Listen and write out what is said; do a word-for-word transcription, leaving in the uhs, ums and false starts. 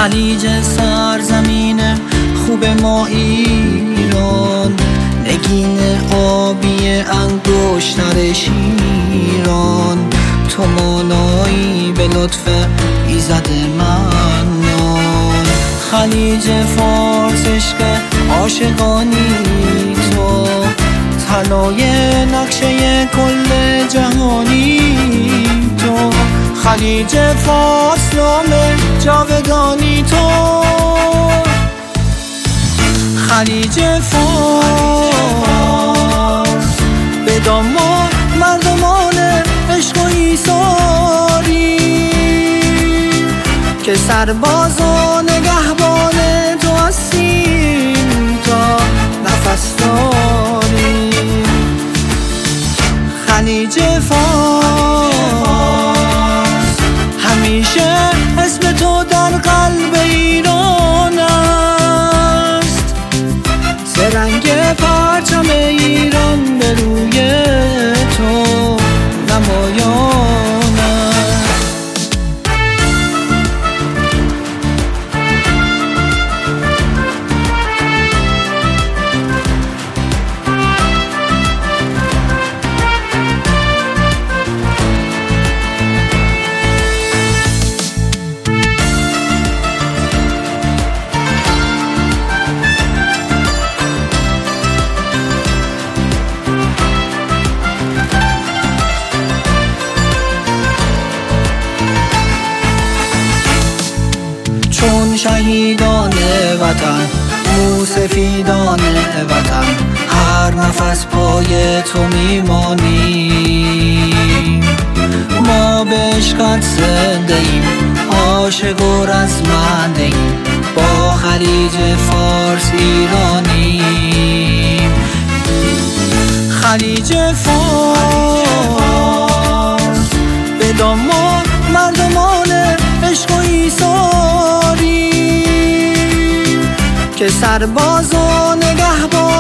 خلیج سرزمین خوب ما ایران، نگین آبی انگشتر شیران، تو مانایی به لطف ایزد منان. خلیج فارس عشق عاشقانی تو، طلای نقشه کل جهانی تو. خلیج فارس نام جاودانی تو، خلیج فارس به دامان مردمان عشق و ایثاری، که سرباز و نگهبان تو هستیم تا نفس داریم. خلیج فارس همیشه اسم تو در قلب ایران است، رنگ پرچم ایران به روی تو نمایان است. چون شهیدان وطن، موسفیدان وطن، هر نفس پای تو میمانیم. ما به عشقت زنده ایم، عاشق و رزمنده ایم، با خلیج فارس ایرانیم. خلیج فارس به دامان مردمان عشق و ایثاری، که سرباز و نگهبان